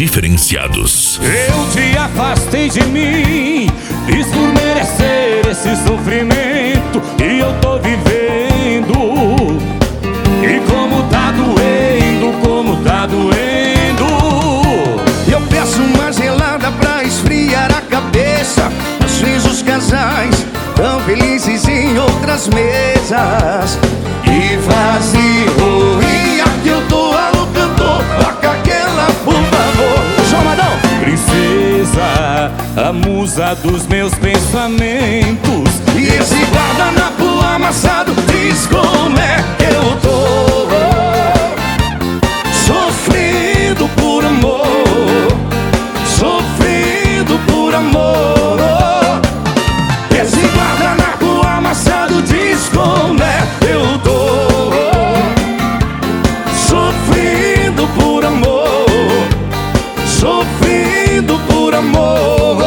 diferenciados. Eu te afastei de mim, fiz por merecer esse sofrimento que eu tô vivendo. E como tá doendo, como tá doendo. Eu peço uma gelada pra esfriar a cabeça. Às vezes os casais tão felizes em outras mesas. E vazio, e aqui eu tô alô cantor. Toca aquela, por favor. João Madão! Princesa, a musa dos meus pensamentos. E esse guardanapo amassado diz como é que eu tô. Sofrendo por amor, sofrendo por amor. Esse guardanapo amassado diz como é que eu tô. Sofrendo por amor, sofrendo por amor.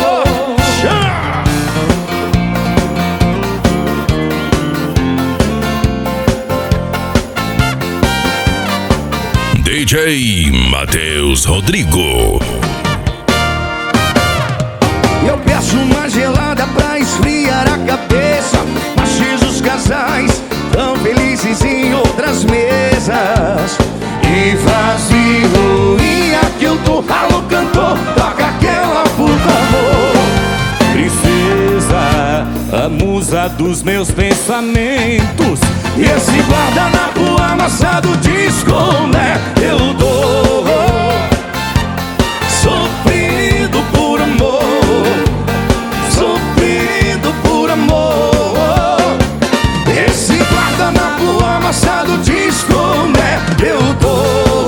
DJ Matheus Rodrigo. Eu peço uma gelada pra esfriar a cabeça. Mas os casais tão felizes em outras mesas. E vazio, e aqui eu tô, alô cantor, toca aquela, por favor. Princesa, a musa dos meus pensamentos. E esse guardanapo amassado diz como é que eu tô. Sofrendo por amor, sofrendo por amor. Esse guardanapo amassado diz como é que eu tô.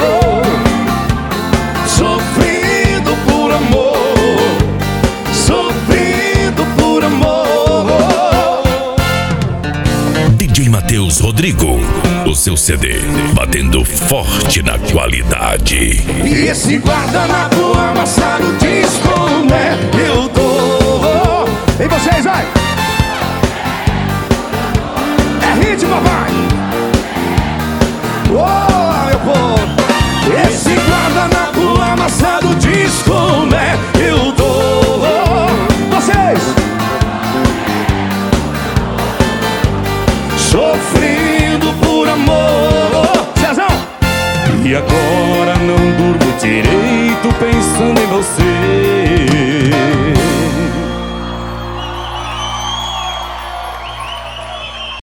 Sofrendo por amor, sofrendo por amor. DJ Matheus Rodrigo, o seu CD batendo forte na qualidade. E esse guardanapo amassado diz como é que eu tô. E vocês, vai! É hit, papai! Oh, meu povo! Esse guardanapo amassado diz como é que eu tô. Vocês! Sofrendo por amor. Cezão! E agora não durmo direito pensando